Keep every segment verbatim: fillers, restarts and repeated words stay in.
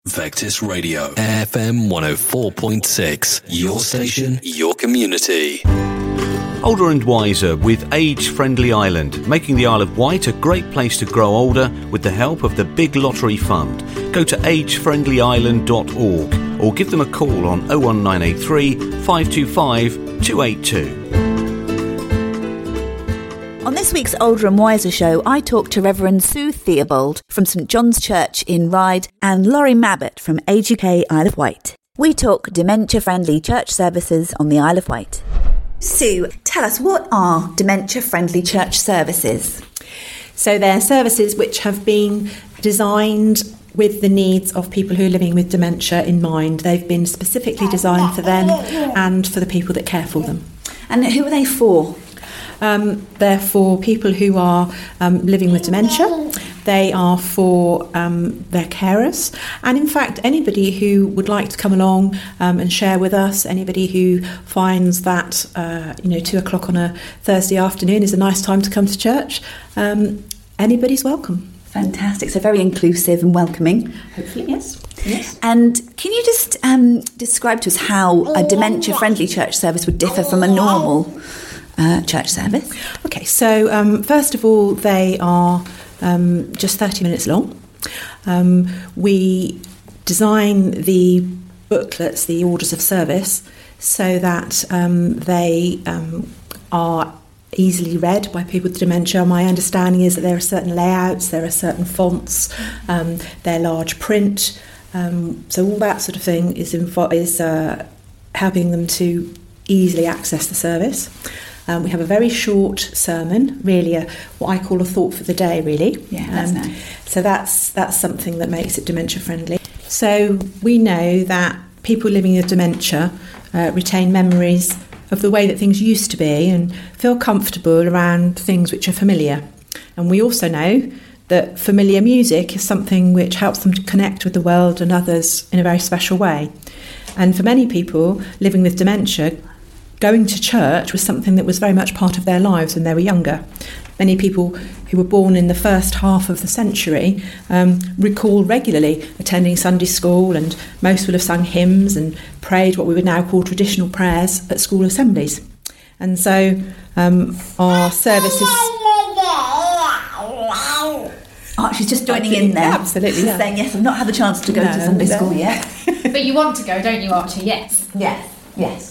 Vectis Radio, F M one oh four point six. Your station, your community. Older and wiser with Age Friendly Ireland, making the Isle of Wight a great place to grow older with the help of the Big Lottery Fund. Go to age friendly ireland dot org or give them a call on oh one nine eight three, five two five, two eight two. On this week's Older and Wiser show, I talked to Reverend Sue Theobald from St John's Church in Ryde and Laurie Mabbott from Age U K Isle of Wight. We talk dementia-friendly church services on the Isle of Wight. Sue, tell us, what are dementia-friendly church services? So they're services which have been designed with the needs of people who are living with dementia in mind. They've been specifically designed for them and for the people that care for them. And who are they for? Um, they're for people who are um, living with dementia. They are for um, their carers, and in fact anybody who would like to come along um, and share with us, anybody who finds that uh, you know two o'clock on a Thursday afternoon is a nice time to come to church, um, anybody's welcome. Fantastic, so very inclusive and welcoming. Hopefully, yes. Yes. And can you just um, describe to us how a dementia-friendly church service would differ from a normal Uh, church service? Okay, so um, first of all, they are um, just thirty minutes long. Um, we design the booklets, the orders of service, so that um, they um, are easily read by people with dementia. My understanding is that there are certain layouts, there are certain fonts, um, they're large print, um, so all that sort of thing is, invo- is uh, helping them to easily access the service. Um, we have a very short sermon, really a, what I call a thought for the day, really. Yeah, that's um, nice. So that's that's something that makes it dementia friendly. So we know that people living with dementia uh, retain memories of the way that things used to be and feel comfortable around things which are familiar. And we also know that familiar music is something which helps them to connect with the world and others in a very special way. And for many people living with dementia, going to church was something that was very much part of their lives when they were younger. Many people who were born in the first half of the century um, recall regularly attending Sunday school, and most will have sung hymns and prayed what we would now call traditional prayers at school assemblies. And so um, our services... Oh, she's just joining in there. Absolutely. She's Yeah. saying, yes, I've not had the chance to go no, to Sunday no. school yet. But you want to go, don't you, Archie? Yes. Yes, yes.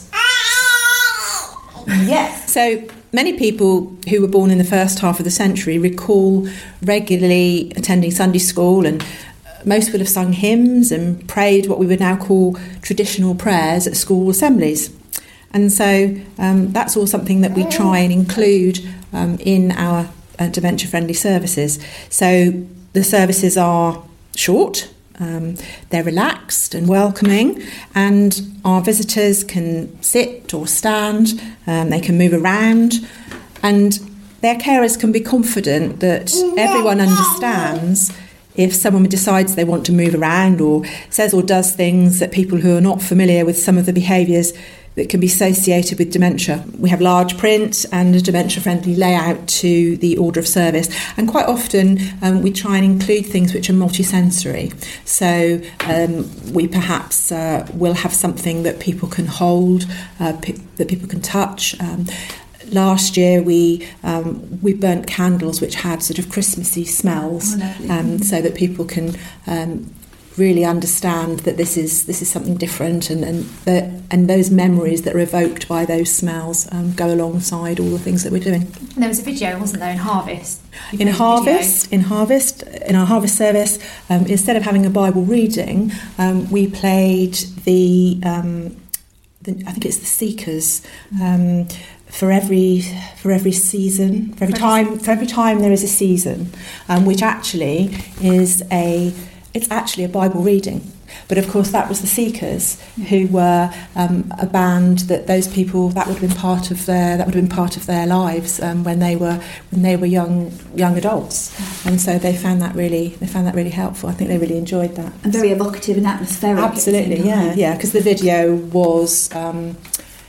Yes. So many people who were born in the first half of the century recall regularly attending Sunday school, and most will have sung hymns and prayed what we would now call traditional prayers at school assemblies. And so um, that's all something that we try and include um, in our uh, dementia-friendly services. So the services are short, Um, they're relaxed and welcoming, and our visitors can sit or stand, um, they can move around, and their carers can be confident that everyone understands if someone decides they want to move around or says or does things that people who are not familiar with some of the behaviours that can be associated with dementia. We have large print and a dementia-friendly layout to the order of service, and quite often um, we try and include things which are multisensory. So um, we perhaps uh, will have something that people can hold, uh, p- that people can touch. Um, Last year we um, we burnt candles which had sort of Christmassy smells, oh, um, so that people can um, really understand that this is this is something different, and and, the, and those memories that are evoked by those smells um, go alongside all the things that we're doing. And there was a video, wasn't there, in Harvest? You In played a Harvest, video. in Harvest, in our Harvest service, um, instead of having a Bible reading, um, we played the, um, the I think it's the Seekers. Um, For every for every season, for every time, for every time there is a season, um, which actually is a it's actually a Bible reading. But of course, that was the Seekers, who were um, a band that those people that would have been part of their that would have been part of their lives um, when they were when they were young young adults, and so they found that really they found that really helpful. I think they really enjoyed that. And very evocative and atmospheric. Absolutely, yeah, yeah, because the video was. Um,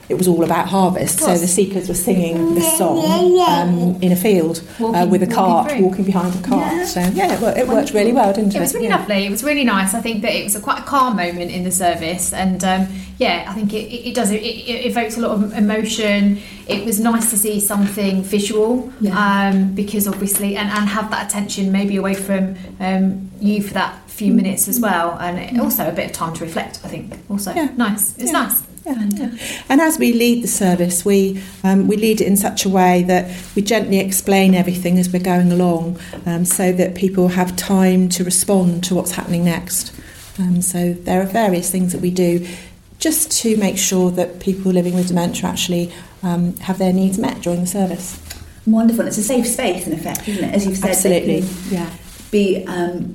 it was all about harvest. So the seekers were singing this song um, in a field Walking- uh, with a walking cart, through. walking behind a cart. Yeah. So yeah, it, wor- it worked really well, didn't it? It was really Yeah. lovely. It was really nice. I think that it was a quite a calm moment in the service, and um, yeah, I think it, it, it does. It, it evokes a lot of emotion. It was nice to see something visual, Yeah. um, because obviously, and, and have that attention maybe away from um, you for that few minutes as well, and it, also a bit of time to reflect. I think also Yeah. nice. It's Yeah. nice. Yeah, yeah. And as we lead the service, we um, we lead it in such a way that we gently explain everything as we're going along, um, so that people have time to respond to what's happening next. Um, so there are various things that we do just to make sure that people living with dementia actually um, have their needs met during the service. Wonderful. It's a safe space, in effect, isn't it? As you've said, Absolutely, they can yeah. be um,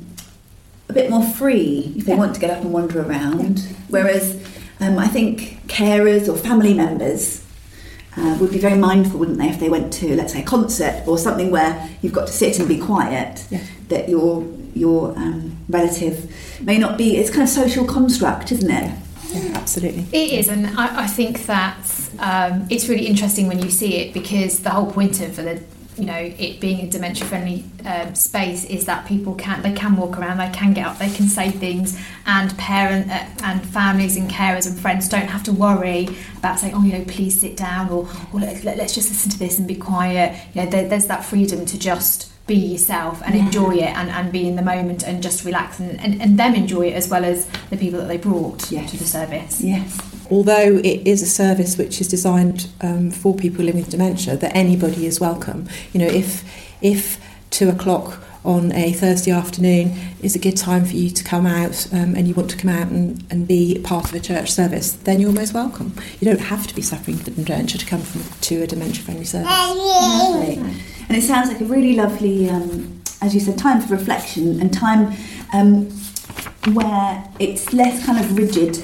a bit more free if they Yeah. want to get up and wander around. Whereas um, I think carers or family members uh, would be very mindful, wouldn't they, if they went to, let's say, a concert or something where you've got to sit and be quiet, Yeah. that your your um, relative may not be. It's kind of social construct, isn't it? Yeah, absolutely. It is, and I, I think that um, it's really interesting when you see it, because the whole point of the, you know, it being a dementia-friendly um, space is that people can they can walk around, they can get up, they can say things, and parent uh, and families and carers and friends don't have to worry about saying, oh, you know, please sit down, or, or let, let, let's just listen to this and be quiet. You know, there, there's that freedom to just be yourself and Yeah. enjoy it, and, and be in the moment and just relax, and, and, and them enjoy it as well as the people that they brought Yes. to the service. Yes. Although it is a service which is designed um, for people living with dementia, that anybody is welcome. You know, if if two o'clock on a Thursday afternoon is a good time for you to come out um, and you want to come out and, and be part of a church service, then you're most welcome. You don't have to be suffering from dementia to come from, to a dementia-friendly service. Lovely. And it sounds like a really lovely, um, as you said, time for reflection, and time um, where it's less kind of rigid.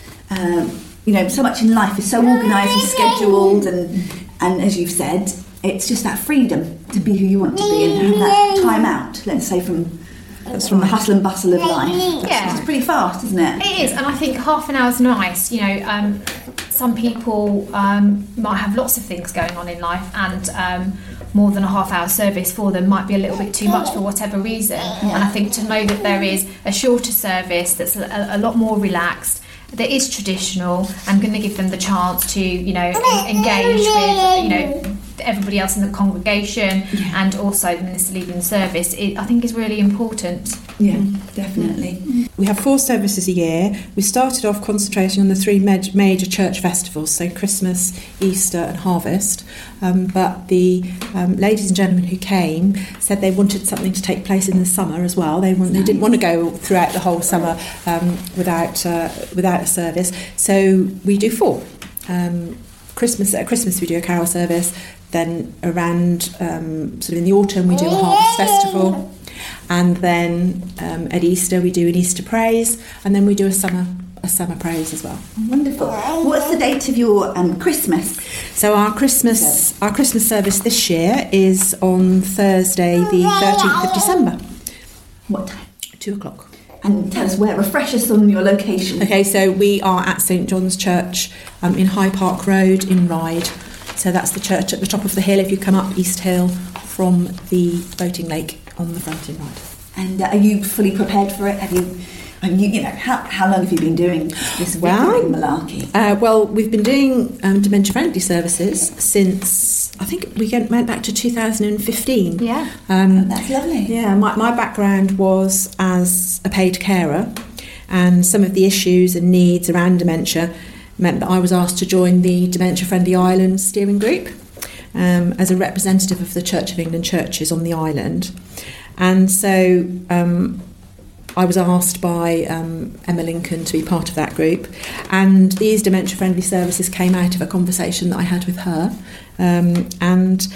Um, you know, so much in life is so organised and scheduled, and and as you've said, it's just that freedom to be who you want to be and have that time out, let's say, from That's from the right. hustle and bustle of life. Yeah. It's pretty fast, isn't it? It is, and I think half an hour's nice. You know, um, some people um, might have lots of things going on in life, and um, more than a half hour service for them might be a little bit too much for whatever reason. And I think to know that there is a shorter service that's a, a lot more relaxed, that is traditional, and going to give them the chance to, you know, en- engage with, you know, everybody else in the congregation, and also the minister leading the service, it, I think is really important. Yeah, definitely. We have four services a year. We started off concentrating on the three ma- major church festivals, so Christmas, Easter and Harvest. Um, but the um, ladies and gentlemen who came said they wanted something to take place in the summer as well. They want, they didn't want to go throughout the whole summer um, without uh, without a service. So we do four. Um, Christmas at Christmas we do a carol service. Then around um, sort of in the autumn we do a harvest festival. And then um, at Easter we do an Easter praise, and then we do a summer a summer praise as well. Wonderful. What's the date of your um, Christmas? So our Christmas our Christmas service this year is on Thursday, the thirteenth of December, What time? two o'clock. And tell us where. Refresh us on your location. Okay, so we are at St John's Church um, in High Park Road in Ryde. So that's the church at the top of the hill if you come up East Hill from the boating lake on the front in Ryde. And uh, are you fully prepared for it? Have you? Um, you, you know, how, how long have you been doing this Well, big malarkey? Uh, well, we've been doing um, dementia-friendly services since, I think we went went back to two thousand fifteen. Yeah. Um, That's lovely. Yeah, my, my background was as a paid carer, and some of the issues and needs around dementia meant that I was asked to join the Dementia Friendly Island steering group um, as a representative of the Church of England churches on the island. And so um, I was asked by um, Emma Lincoln to be part of that group, and these dementia friendly services came out of a conversation that I had with her. Um, and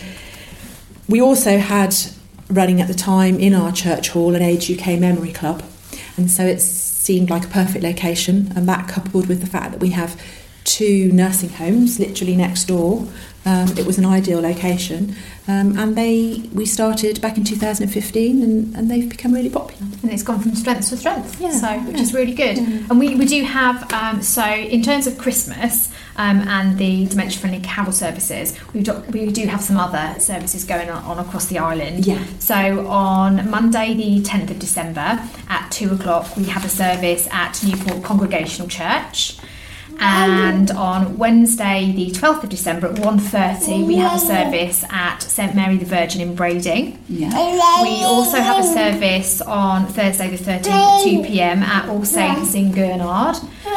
we also had running at the time in our church hall an Age U K Memory Club, and so it seemed like a perfect location, and that coupled with the fact that we have two nursing homes literally next door, um, it was an ideal location. Um, and they we started back in two thousand fifteen, and, and they've become really popular. And it's gone from strength to strength, Yeah, so which yeah. is really good. And we, we do have, um, so in terms of Christmas, um, and the Dementia Friendly Carol services. We've got, we do have some other services going on, on across the island. Yeah. So on Monday the tenth of December at two o'clock we have a service at Newport Congregational Church. And on Wednesday the twelfth of December at one thirty we have a service at Saint Mary the Virgin in Brading. Yeah. We also have a service on Thursday the thirteenth at two p.m. at All Saints in Gurnard.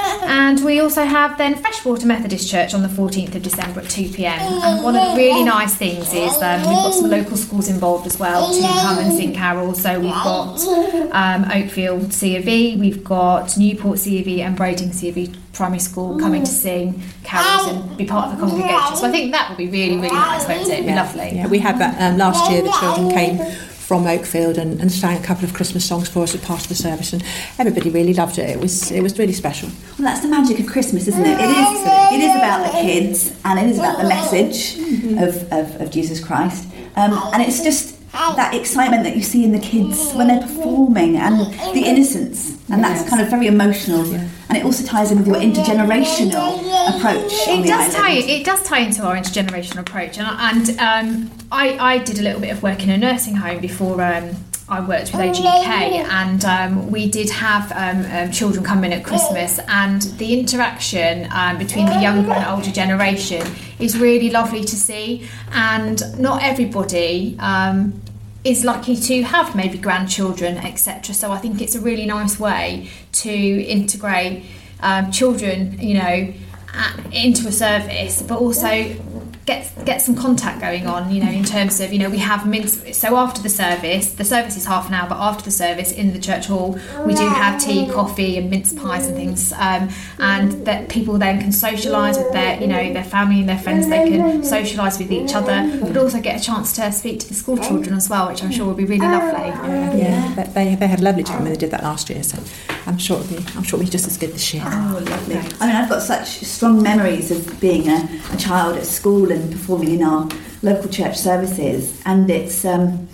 And we also have then Freshwater Methodist Church on the fourteenth of December at two p.m. And one of the really nice things is um, we've got some local schools involved as well to come and sing carols. So we've got um, Oakfield C of E, we've got Newport C of E and Brading C of E Primary School coming to sing carols and be part of the congregation. So I think that would be really, really nice, won't it? It'd be Yeah. lovely. Yeah, we had that um, last year. The children came from Oakfield and, and sang a couple of Christmas songs for us as part of the service, and everybody really loved it. It was it was really special. Well, that's the magic of Christmas, isn't it? It is. It is about the kids, and it is about the message of, of, of Jesus Christ, um, and it's just that excitement that you see in the kids when they're performing, and the innocence, and that's kind of very emotional. Yeah. And it also ties in with your intergenerational approach. on It the does tie. island. It does tie into our intergenerational approach, and and um, I I did a little bit of work in a nursing home before. Um, I worked with A G U K, and um, we did have um, um, children come in at Christmas, and the interaction um, between the younger and older generation is really lovely to see. And not everybody um, is lucky to have maybe grandchildren, et cetera. So I think it's a really nice way to integrate um, children, you know, at, into a service, but also get get some contact going on, you know, in terms of, you know, we have mince. So after the service, the service is half an hour, but after the service in the church hall, we do have tea, coffee, and mince pies and things, um, and that people then can socialise with their, you know, their family and their friends. They can socialise with each other, but also get a chance to speak to the school children as well, which I'm sure will be really lovely. Yeah, yeah. But they they had a lovely time when they did that last year, so I'm sure it'll be I'm sure it'll be just as good this year. Oh, lovely. I mean, I've got such strong memories of being a, a child at school and performing in our local church services, and it's um,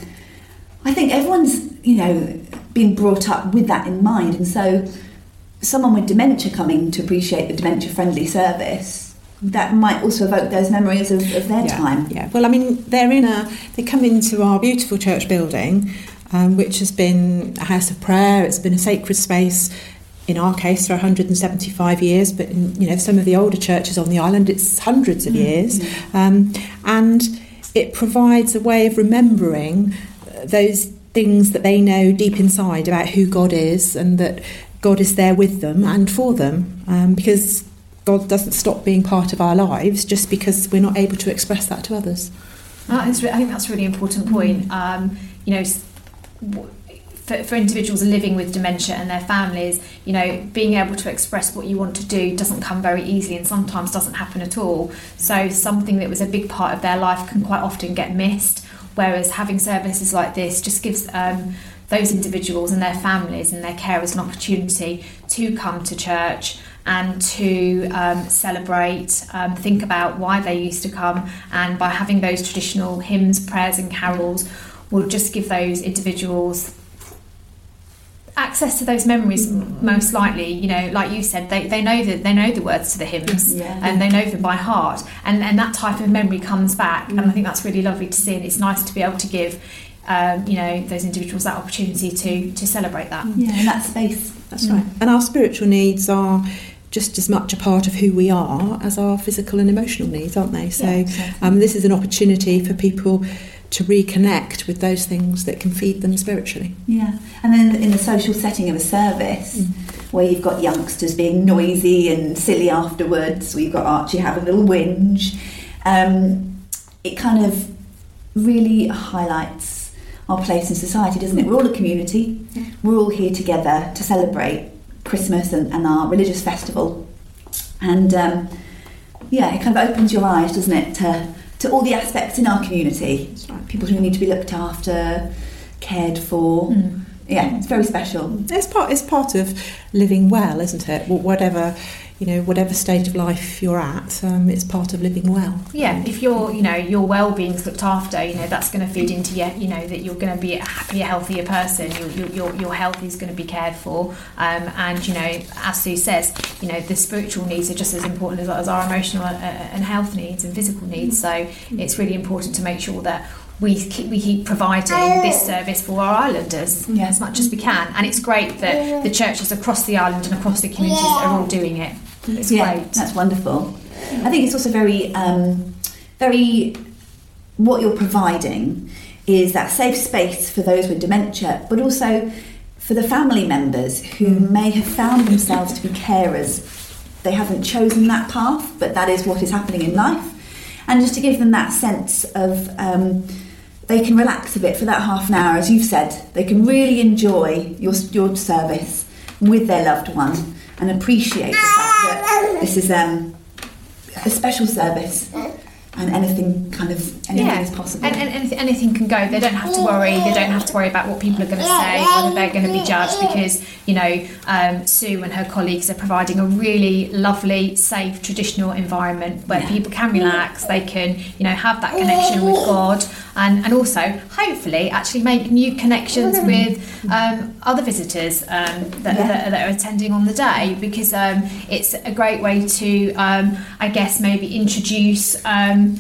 I think everyone's, you know, been brought up with that in mind, and so someone with dementia coming to appreciate the dementia friendly service, that might also evoke those memories of, of their yeah, time. Yeah, well, I mean, they're in a they come into our beautiful church building, um, which has been a house of prayer. It's been a sacred space, in our case, for one hundred seventy-five years, but in, you know, some of the older churches on the island, it's hundreds of years. Mm-hmm. Um, and it provides a way of remembering those things that they know deep inside about who God is, and that God is there with them and for them, um, because God doesn't stop being part of our lives just because we're not able to express that to others. I think that's a really important point. Um, you know, For, for individuals living with dementia and their families, you know, being able to express what you want to do doesn't come very easily, and sometimes doesn't happen at all. So something that was a big part of their life can quite often get missed, whereas having services like this just gives um, those individuals and their families and their carers an opportunity to come to church and to um, celebrate, um, think about why they used to come, and by having those traditional hymns, prayers and carols will just give those individuals access to those memories. Most likely, you know, like you said, they, they know that they know the words to the hymns, yeah. and they know them by heart, and and that type of memory comes back, and I think that's really lovely to see, and it's nice to be able to give um, you know, those individuals that opportunity to to celebrate that. Yeah, in that space. That's right. And our spiritual needs are just as much a part of who we are as our physical and emotional needs, aren't they? So Yeah, exactly. um, this is an opportunity for people to reconnect with those things that can feed them spiritually. Yeah, and then in the social setting of a service, mm. where you've got youngsters being noisy and silly afterwards, we've got Archie having a little whinge, um, it kind of really highlights our place in society, doesn't it? We're all a community, yeah. We're all here together to celebrate Christmas and, and our religious festival, and um, yeah, it kind of opens your eyes, doesn't it, to to all the aspects in our community. That's right. People who need to be looked after, cared for. Mm. Yeah, it's very special. It's part it's part of living well, isn't it? Whatever you know, whatever stage of life you're at, um, it's part of living well. Yeah, if you're, you know, your well-being's looked after, you know, that's going to feed into your, you know, that you're going to be a happier, healthier person. Your your your health is going to be cared for, um, and you know, as Sue says, you know, the spiritual needs are just as important as, as our emotional uh, and health needs and physical needs. So it's really important to make sure that we keep, we keep providing this service for our islanders yeah. as much as we can. And it's great that the churches across the island and across the communities are all doing it. It's yeah, great. That's wonderful. I think it's also very, um, very, what you're providing is that safe space for those with dementia, but also for the family members who may have found themselves to be carers. They haven't chosen that path, but that is what is happening in life. And just to give them that sense of um, they can relax a bit for that half an hour, as you've said. They can really enjoy your your service with their loved one and appreciate the fact that this is um, a special service. And anything kind of anything yeah. is possible. And, and anything, anything can go. They don't have to worry. They don't have to worry about what people are going to say, whether they're going to be judged, because you know um, Sue and her colleagues are providing a really lovely, safe, traditional environment where yeah. people can relax. They can, you know, have that connection with God, and and also hopefully actually make new connections with um, other visitors um, that, yeah. that, that are attending on the day, because um, it's a great way to, um, I guess, maybe introduce. Um,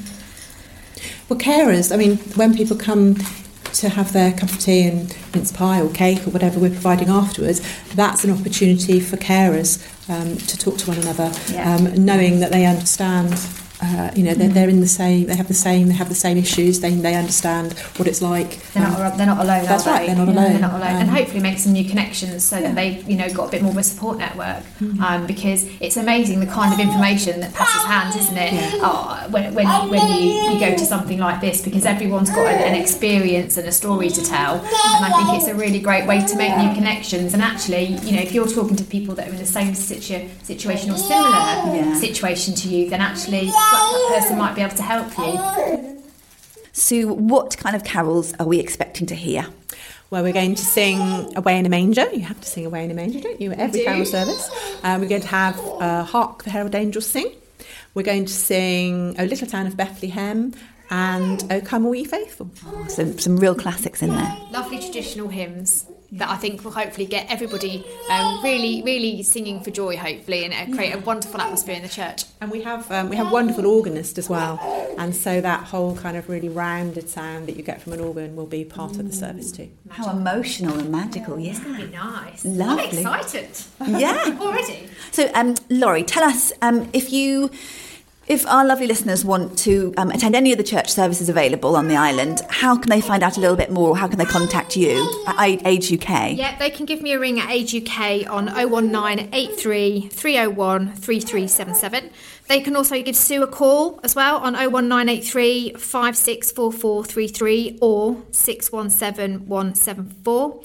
Well, carers, I mean, when people come to have their cup of tea and mince pie or cake or whatever we're providing afterwards, that's an opportunity for carers um, to talk to one another, yeah. um, knowing that they understand. Uh, you know, they're, they're in the same. They have the same. They have the same issues. They they understand what it's like. They're not. Um, they're not alone. That's are right. They? They're not yeah, alone. They're not alone. Um, and hopefully make some new connections so yeah. that they've you know got a bit more of a support network. Mm-hmm. Um, because it's amazing the kind of information that passes hands, isn't it? Yeah. Oh, when when when you, you go to something like this, because everyone's got an, an experience and a story to tell, and I think it's a really great way to make new connections. And actually, you know, if you're talking to people that are in the same situ- situation or similar yeah. situation to you, then actually that person might be able to help you. Sue, what kind of carols are we expecting to hear? Well, we're going to sing Away in a Manger. You have to sing Away in a Manger, don't you, at every carol service. Um, we're going to have uh, Hark the Herald Angels Sing. We're going to sing O Little Town of Bethlehem and O Come All Ye Faithful. Oh, so some real classics in there. Lovely traditional hymns that I think will hopefully get everybody um, really, really singing for joy, hopefully, and uh, create a wonderful atmosphere in the church. And we have um, we have wonderful organist as well, and so that whole kind of really rounded sound that you get from an organ will be part mm. of the service too. Magical. How emotional and magical, yeah. It's going to be nice. Lovely. I'm excited. Yeah. Already. So, um, Laurie, tell us um, if you... If our lovely listeners want to um, attend any of the church services available on the island, how can they find out a little bit more? How can they contact you at Age U K? Yeah, they can give me a ring at Age U K on oh one nine eight three three oh one three three seven seven. They can also give Sue a call as well on oh one nine eight three five six four four three three or six one seven one seven four.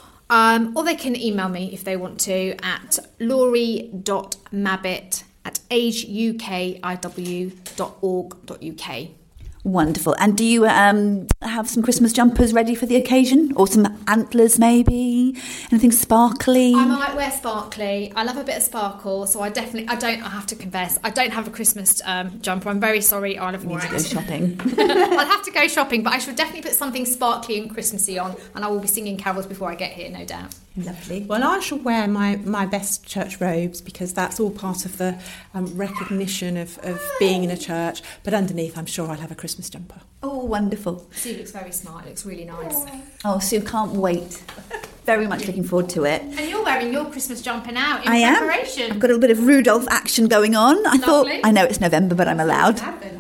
Um, or they can email me if they want to at laurie dot mabbott at age u k i w dot org dot u k. Wonderful. And do you um, have some Christmas jumpers ready for the occasion? Or some antlers maybe? Anything sparkly? I might wear sparkly. I love a bit of sparkle, so I definitely, I don't, I have to confess, I don't have a Christmas um, jumper. I'm very sorry, Isle of Wight. You need to go shopping. I'll have to go shopping, but I should definitely put something sparkly and Christmassy on, and I will be singing carols before I get here, no doubt. Lovely. Well, I shall wear my, my best church robes because that's all part of the um, recognition of, of being in a church. But underneath, I'm sure I'll have a Christmas jumper. Oh, wonderful. Sue looks very smart. It looks really nice. Oh, Sue, can't wait. Very much looking forward to it. And you're wearing your Christmas jumper now in I preparation. am. I've got a little bit of Rudolph action going on. I Lovely. thought, I know it's November, but I'm allowed.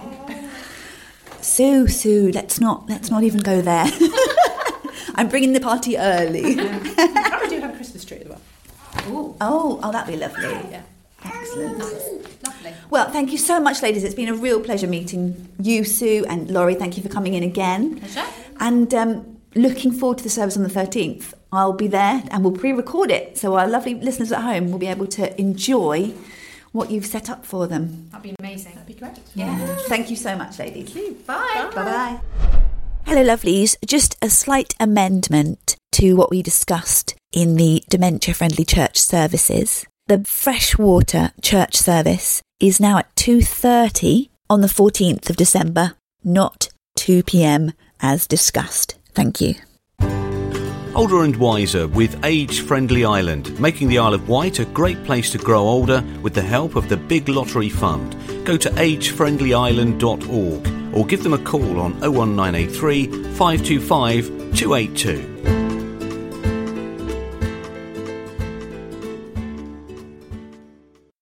Sue, Sue, let's not, let's not even go there. I'm bringing the party early. I do have a Christmas tree as well. Ooh. Oh, oh, that'd be lovely. Yeah. Excellent. Nice. Lovely. Well, thank you so much, ladies. It's been a real pleasure meeting you, Sue, and Laurie. Thank you for coming in again. Pleasure. And um, looking forward to the service on the thirteenth. I'll be there and we'll pre-record it, so our lovely listeners at home will be able to enjoy what you've set up for them. That'd be amazing. That'd be great. Yeah. yeah. Thank you so much, ladies. Thank you. Bye. Bye-bye. Hello, lovelies. Just a slight amendment to what we discussed in the dementia-friendly church services. The Freshwater church service is now at two thirty on the fourteenth of December, not two p.m. as discussed. Thank you. Older and Wiser with Age Friendly Island, making the Isle of Wight a great place to grow older with the help of the Big Lottery Fund. Go to age friendly island dot org or give them a call on oh one nine eight three, five two five, two eight two.